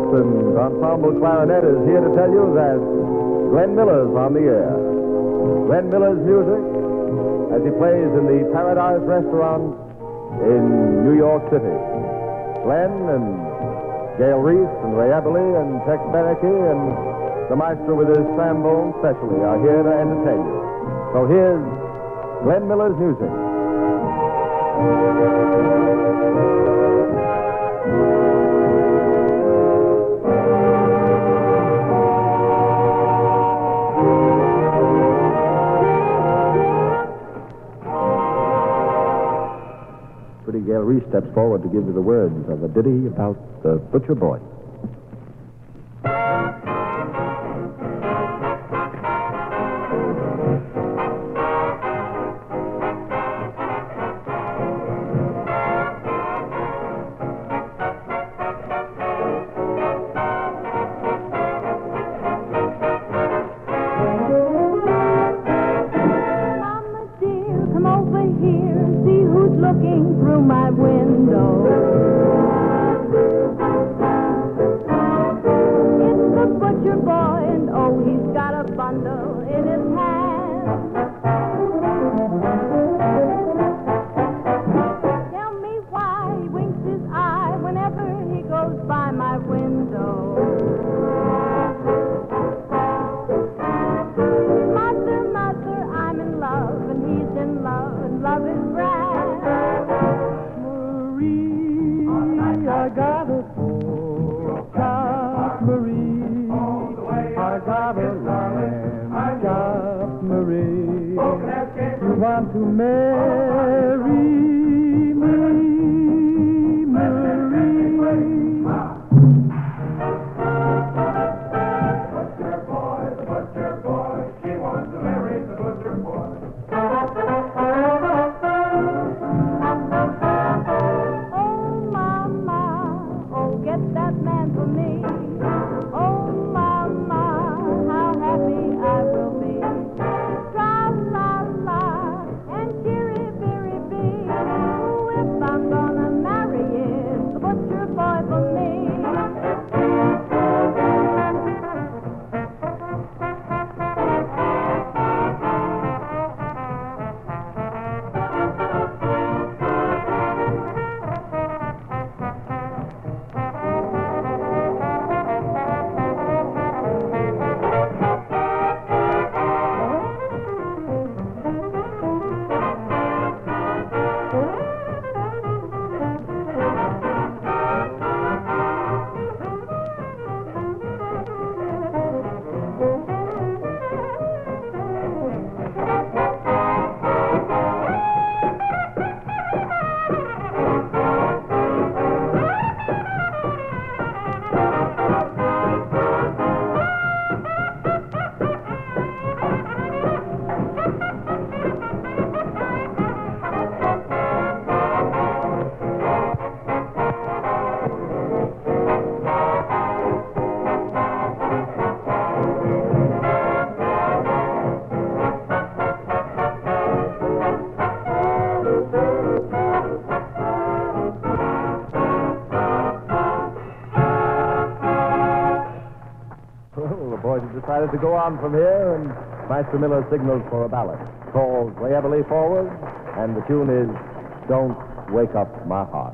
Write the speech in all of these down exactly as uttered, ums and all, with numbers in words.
Wilson's ensemble clarinet is here to tell you that Glenn Miller's on the air. Glenn Miller's music as he plays in the Paradise Restaurant in New York City. Glenn and Gail Reese and Ray Eberly and Tex Beneke and the maestro with his trombone specially are here to entertain you. So here's Glenn Miller's music. Pretty Gail Reese steps forward to give you the words of a ditty about the butcher boy. Looking through my window. It's the butcher boy, and oh, he's got a bundle in his hand. Tell me why he winks his eye whenever he goes by my window. Mother, mother, I'm in love, and he's in love, and love is grand. I got a pork Marie. I got a lamb chop, Marie. You want to marry me, Marie? Butcher boy, the butcher boy. She wants to marry the butcher boy. Decided to go on from here, and Maestro Miller signals for a ballad. Calls Ray Eberly forward, and the tune is Don't Wake Up My Heart.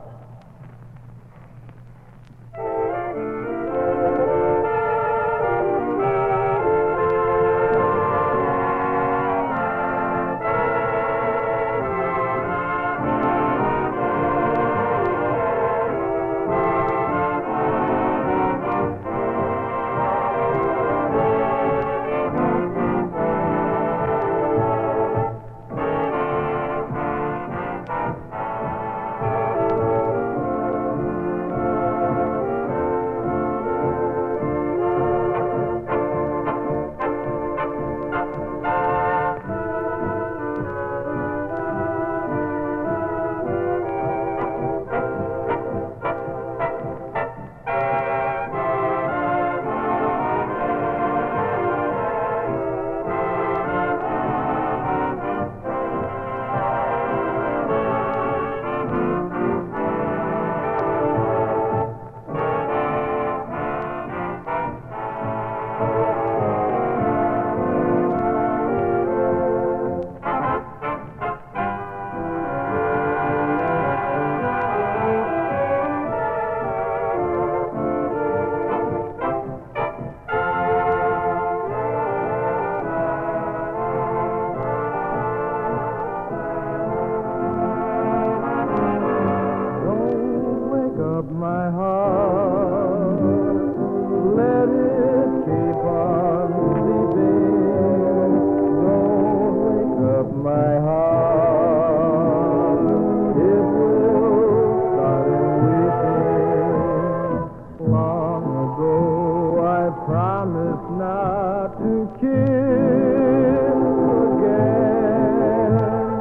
kiss again.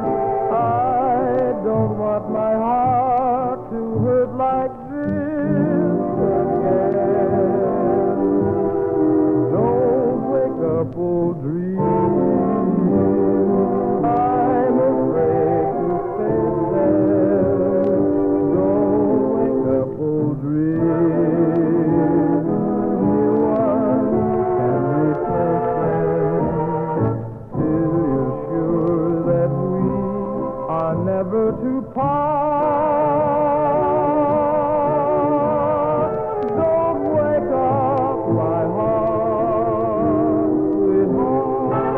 I don't want my heart to hurt like this again. Don't wake up, old dream. I'm afraid to face them. Don't wake up, old dream. New one can replace them. Still you're sure that we are never to part. Don't wake up my heart, sweetheart.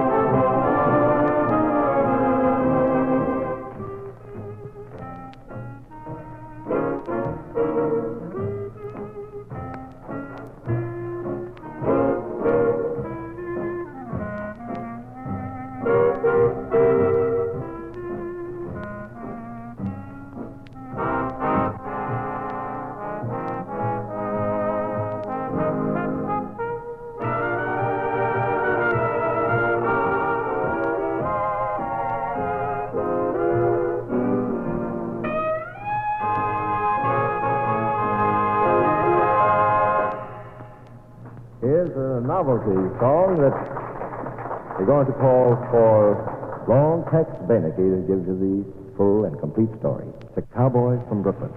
Here's a novelty song that we're going to call for Long Tex Beneke that gives you the full and complete story. It's a cowboy from Brooklyn.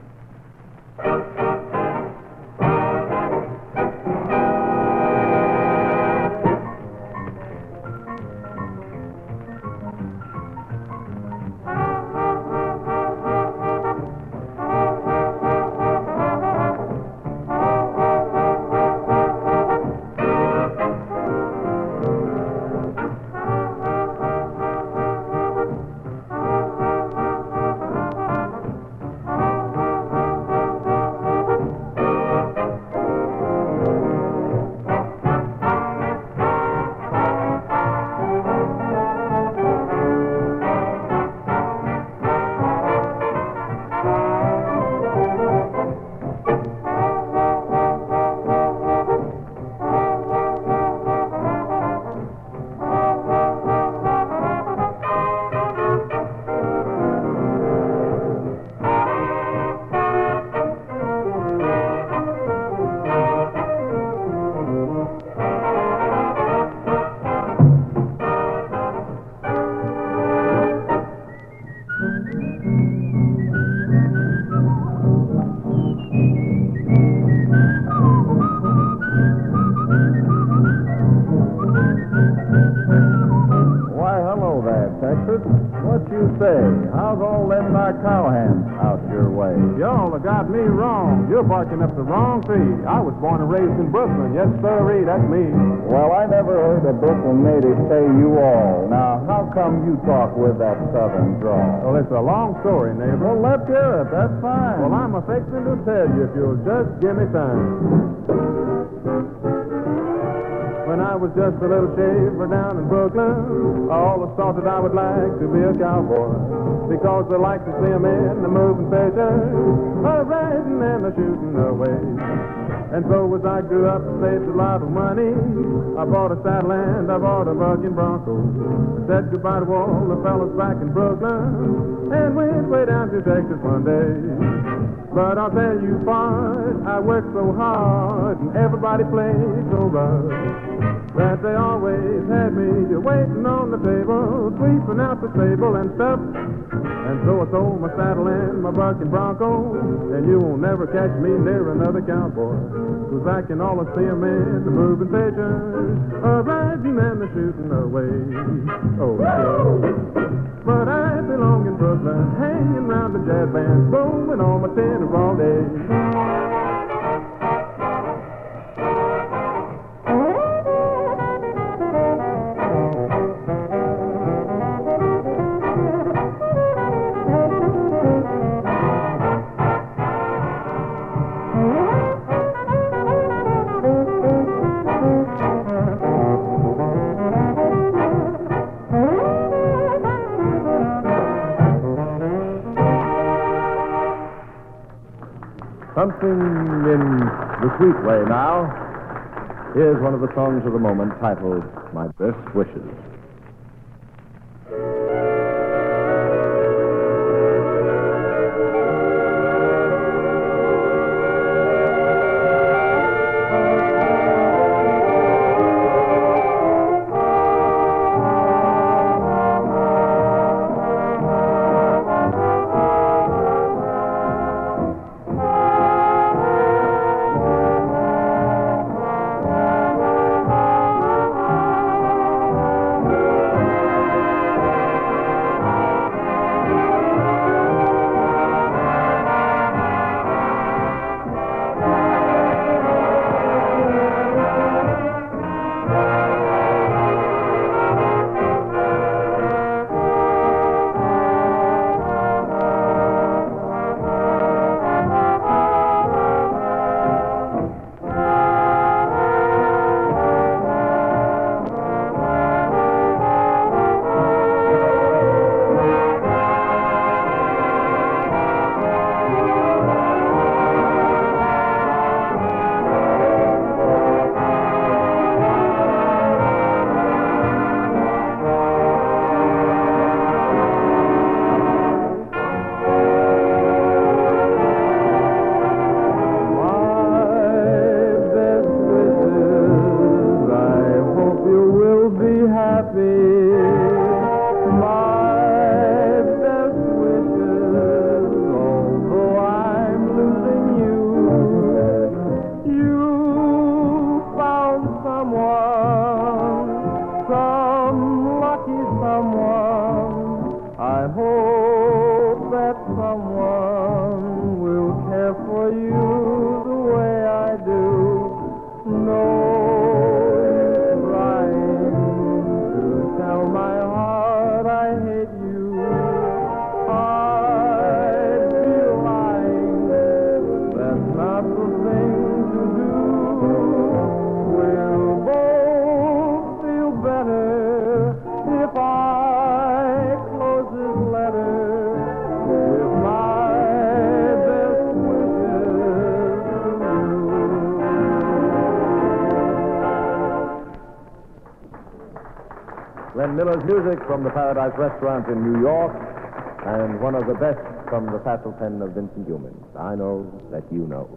What you say? How's all them my cowhands out your way? Y'all have got me wrong. You're barking up the wrong tree. I was born and raised in Brooklyn. Yes, sirree, that's me. Well, I never heard a Brooklyn native say you all. Now, how come you talk with that southern drawl? Well, it's a long story, neighbor. Well, let's hear it. That's fine. Well, I'm a-fixing to tell you if you'll just give me time. When I was just a little shaver down in Brooklyn, I always thought that I would like to be a cowboy, because I like to see 'em in the moving pictures, a riding and a shooting away. And so as I grew up and saved a lot of money, I bought a saddle and I bought a bucking bronco. I said goodbye to all the fellas back in Brooklyn and went way down to Texas one day. But I'll tell you, Bart, I worked so hard and everybody played so rough that they always had me waiting on the table, sweeping out the stable and stuff. And so I sold my saddle and my bucking bronco, and you won't never catch me near another cowboy, 'cause I can always see 'em in the moving pictures, a riding and a shooting away. Oh, yeah. But I belong in Brooklyn, hanging round the jazz band, blowing on my tenor all day. Something in the sweet way now. Here's one of the songs of the moment titled My Best Wishes. Glenn Miller's music from the Paradise Restaurant in New York, and one of the best from the facile pen of Vincent Youmans. I know that you know.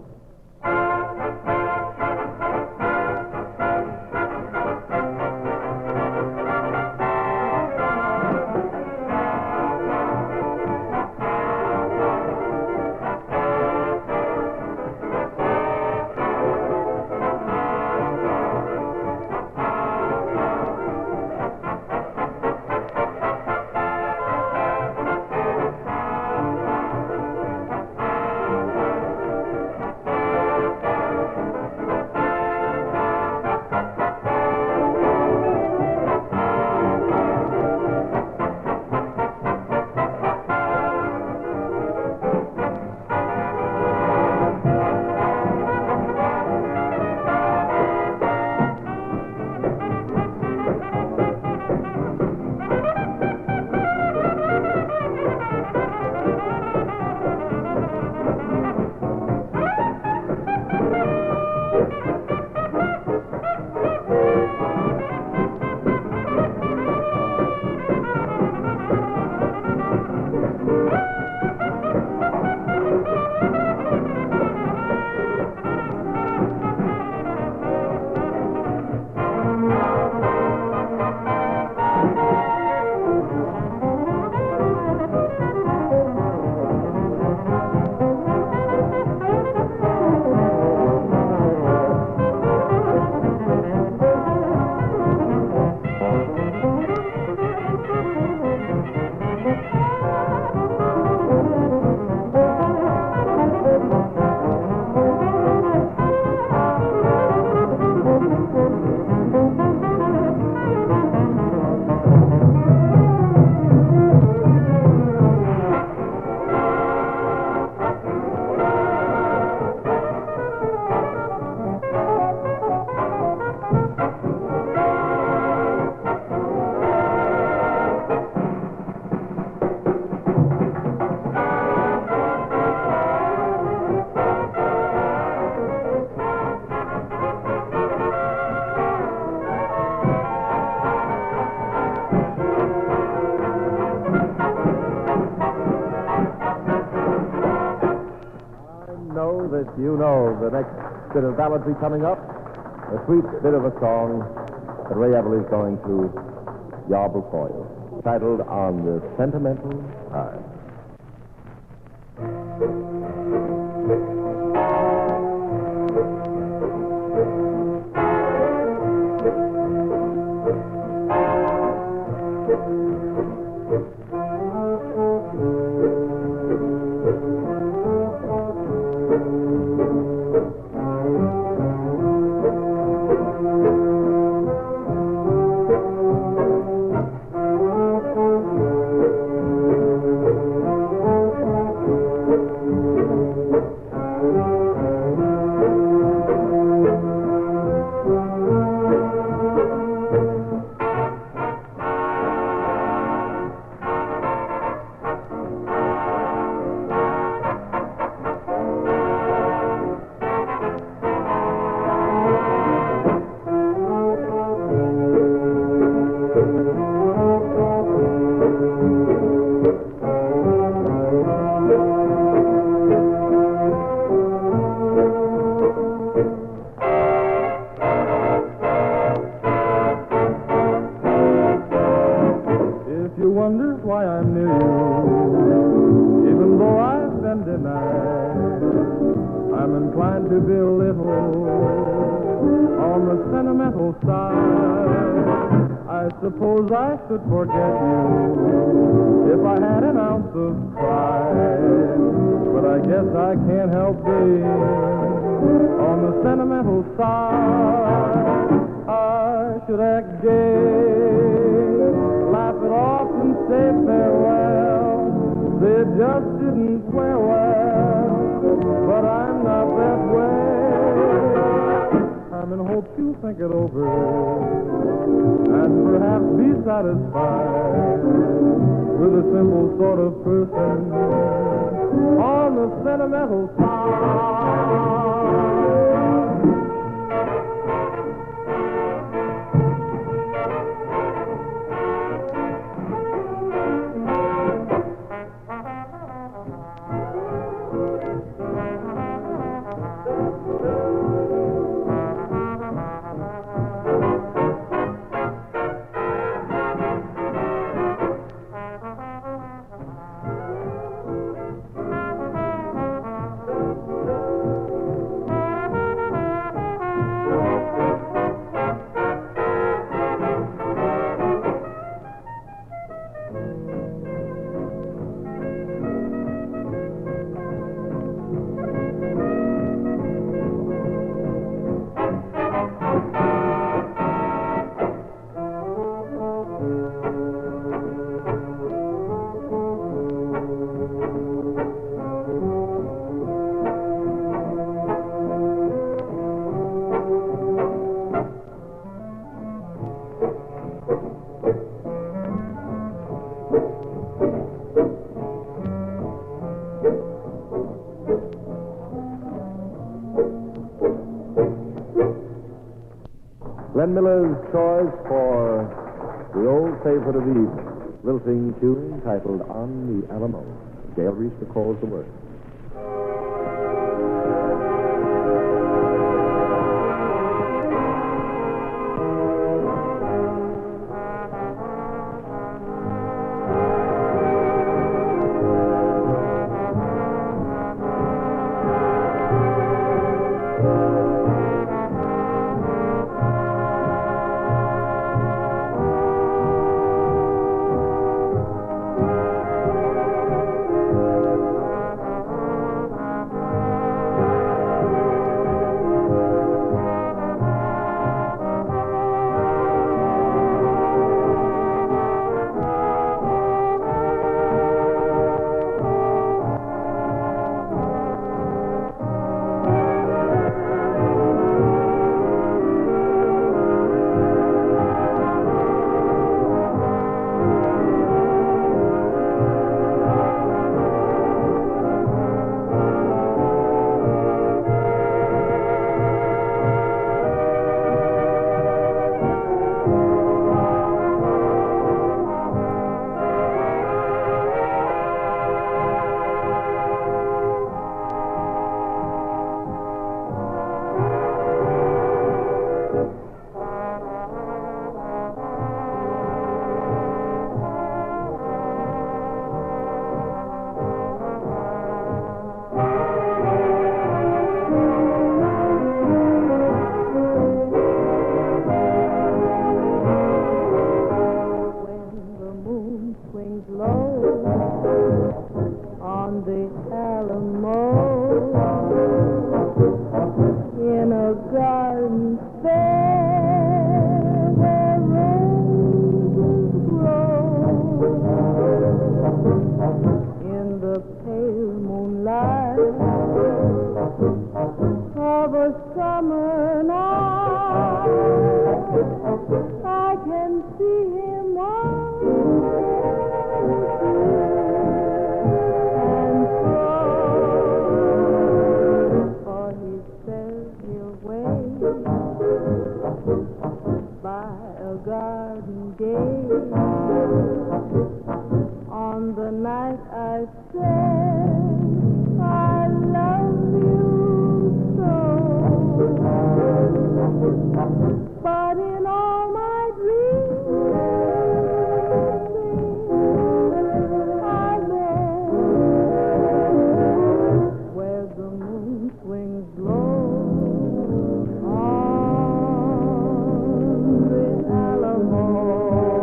you know the next bit of balladry coming up. A sweet bit of a song that Ray Everly's going to yarble for you, titled On the Sentimental Side. Suppose I should forget you if I had an ounce of pride. But I guess I can't help being on the sentimental side. I should act gay, laugh it off and say farewell. They just didn't swear well, but I'm not that way. I'm in hopes you'll think it over and perhaps be satisfied with a simple sort of person on the sentimental side. Glenn Miller's choice for the old favorite of the evening, lilting tune titled On the Alamo. Gail Reese recalls the words. day. On the night I said I love you so, but in all my dreams I've been where the moon swings low on the Alamo.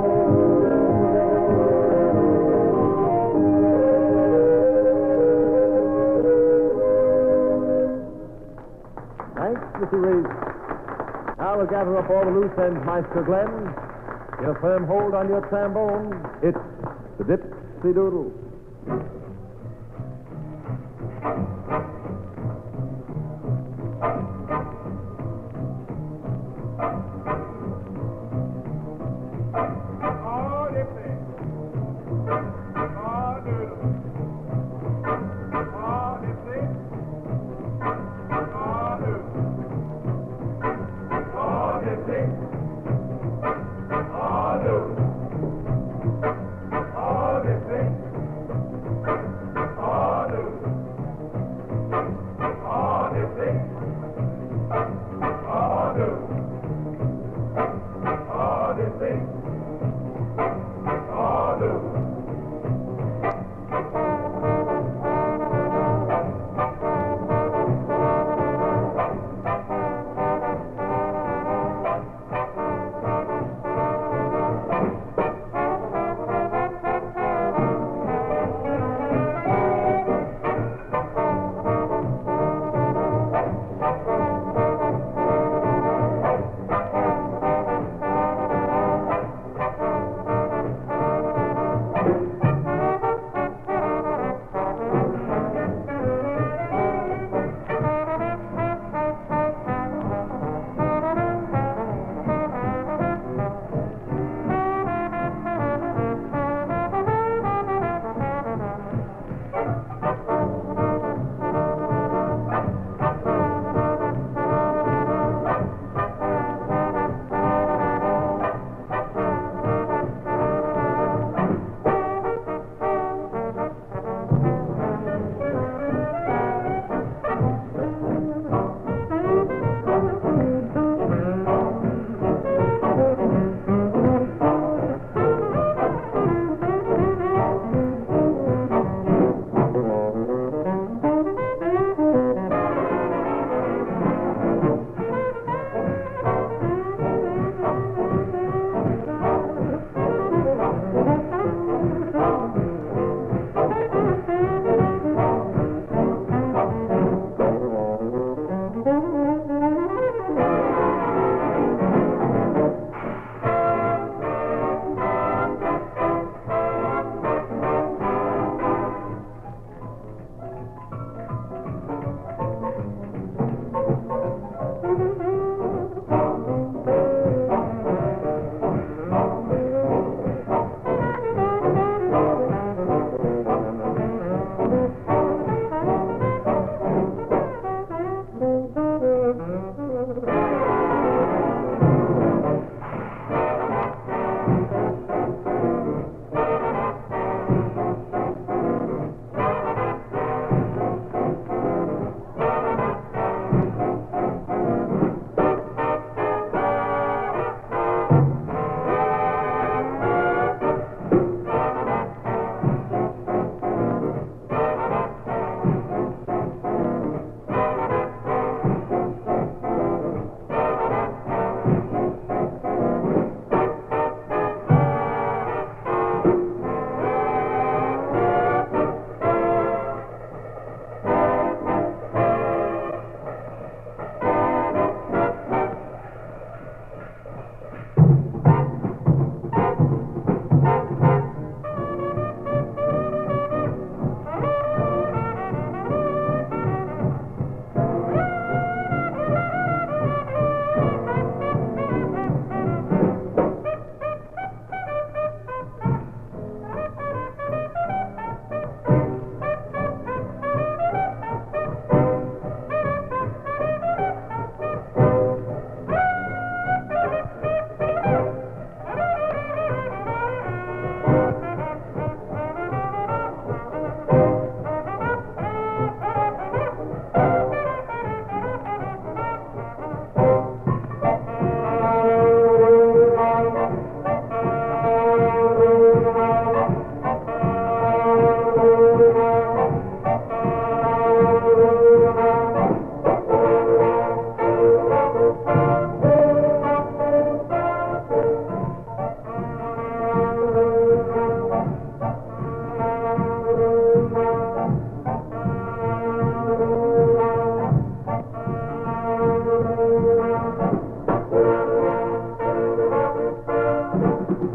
Thanks, Mister Reed. Now we'll gather up all the loose ends, Maestro Glenn. Get a firm hold on your trombone. It's the Dipsy Doodle. Oh, Dixie. Oh, Doodle. Oh, Dixie. Oh, Doodle. Oh, Dixie. Oh, Doodle. Oh, Dixie. Oh, Doodle.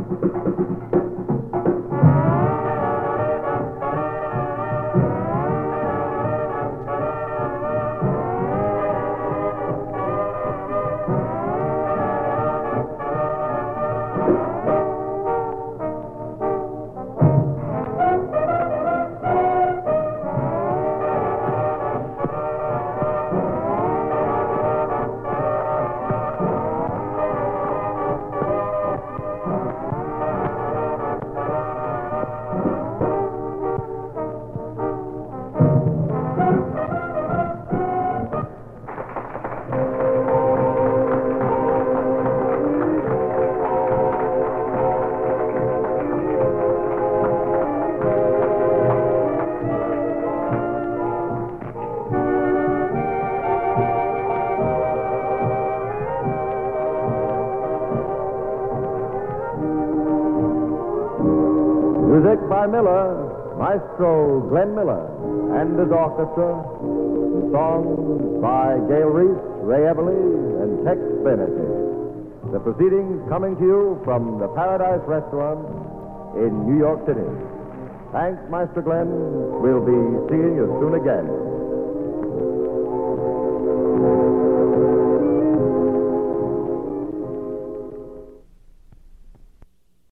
Music by Miller, Maestro Glenn Miller, and his orchestra. Songs by Gail Reese, Ray Everly, and Tex Beneke. The proceedings coming to you from the Paradise Restaurant in New York City. Thanks, Maestro Glenn. We'll be seeing you soon again.